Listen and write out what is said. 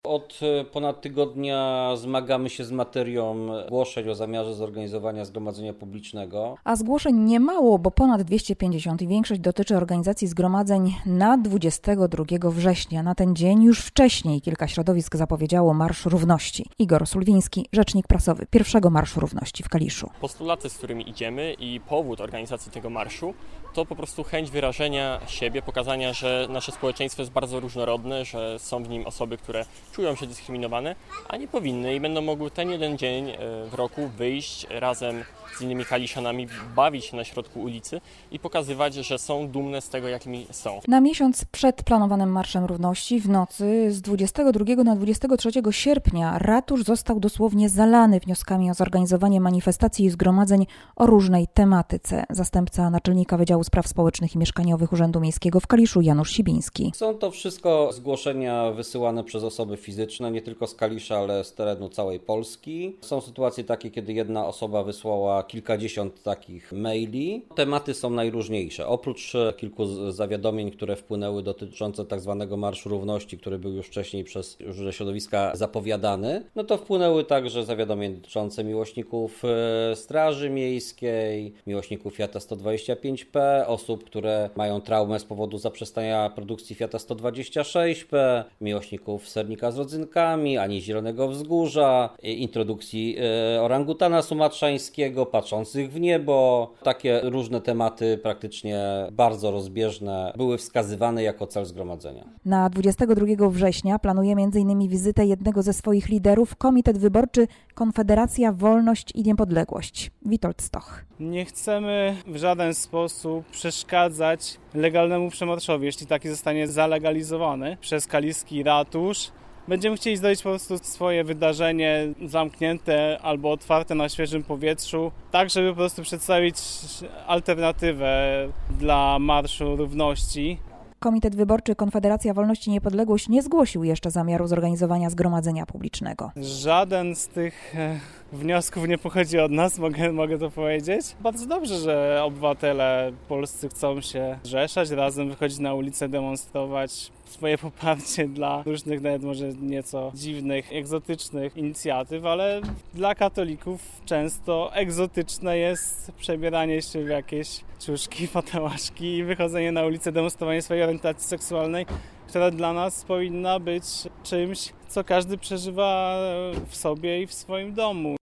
Od ponad tygodnia zmagamy się z materią zgłoszeń o zamiarze zorganizowania zgromadzenia publicznego. A zgłoszeń nie mało, bo ponad 250 i większość dotyczy organizacji zgromadzeń na 22 września. Na ten dzień już wcześniej kilka środowisk zapowiedziało Marsz Równości. Igor Sulwiński, rzecznik prasowy pierwszego Marszu Równości w Kaliszu. Postulaty, z którymi idziemy i powód organizacji tego marszu to po prostu chęć wyrażenia siebie, pokazania, że nasze społeczeństwo jest bardzo różnorodne, że są w nim osoby, które czują się dyskryminowane, a nie powinny i będą mogły ten jeden dzień w roku wyjść razem z innymi kaliszanami, bawić się na środku ulicy i pokazywać, że są dumne z tego, jakimi są. Na miesiąc przed planowanym Marszem Równości w nocy z 22 na 23 sierpnia ratusz został dosłownie zalany wnioskami o zorganizowanie manifestacji i zgromadzeń o różnej tematyce. Zastępca naczelnika Wydziału Spraw Społecznych i Mieszkaniowych Urzędu Miejskiego w Kaliszu Janusz Sibiński. Są to wszystko zgłoszenia wysyłane przez osoby fizyczne, nie tylko z Kalisza, ale z terenu całej Polski. Są sytuacje takie, kiedy jedna osoba wysłała kilkadziesiąt takich maili. Tematy są najróżniejsze. Oprócz kilku zawiadomień, które wpłynęły dotyczące tak zwanego Marszu Równości, który był już wcześniej przez różne środowiska zapowiadany, no to wpłynęły także zawiadomienia dotyczące miłośników Straży Miejskiej, miłośników Fiata 125P, osób, które mają traumę z powodu zaprzestania produkcji Fiata 126P, miłośników sernika z rodzynkami, ani Zielonego Wzgórza, introdukcji orangutana sumatrzańskiego, patrzących w niebo. Takie różne tematy, praktycznie bardzo rozbieżne, były wskazywane jako cel zgromadzenia. Na 22 września planuje m.in. wizytę jednego ze swoich liderów, Komitet Wyborczy Konfederacja Wolność i Niepodległość. Witold Stoch. Nie chcemy w żaden sposób przeszkadzać legalnemu przemarszowi, jeśli taki zostanie zalegalizowany przez kaliski ratusz. Będziemy chcieli zrobić po prostu swoje wydarzenie zamknięte albo otwarte na świeżym powietrzu, tak żeby po prostu przedstawić alternatywę dla Marszu Równości. Komitet Wyborczy Konfederacja Wolność i Niepodległość nie zgłosił jeszcze zamiaru zorganizowania zgromadzenia publicznego. Żaden z tych wniosków nie pochodzi od nas, mogę to powiedzieć. Bardzo dobrze, że obywatele polscy chcą się zrzeszać, razem wychodzić na ulicę, demonstrować swoje poparcie dla różnych, nawet może nieco dziwnych, egzotycznych inicjatyw, ale dla katolików często egzotyczne jest przebieranie się w jakieś ciuszki, fatałaszki i wychodzenie na ulicę, demonstrowanie swojej orientacji seksualnej, która dla nas powinna być czymś, co każdy przeżywa w sobie i w swoim domu.